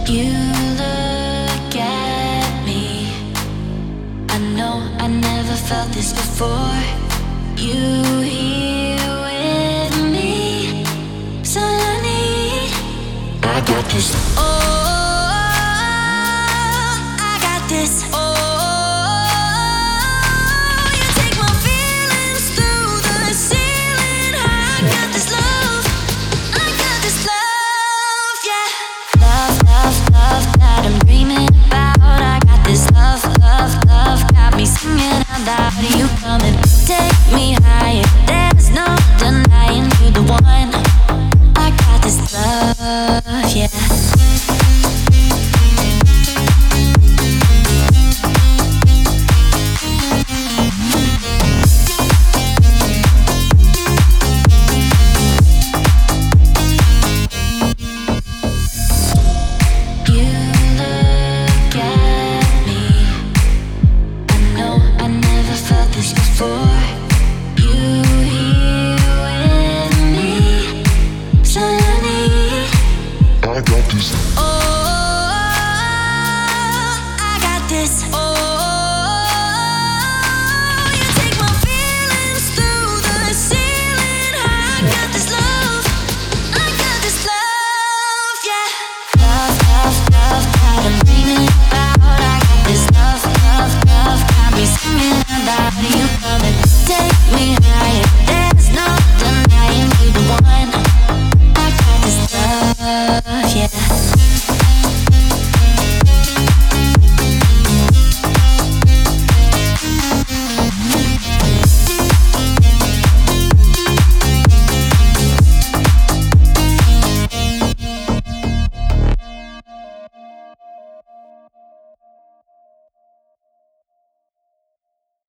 You look at me. I know I never felt this before. You here with me. So I need. I got this. Oh, I got this. Oh. Singing out loud, you come and take me higher. There's no denying you're the one. I got this love.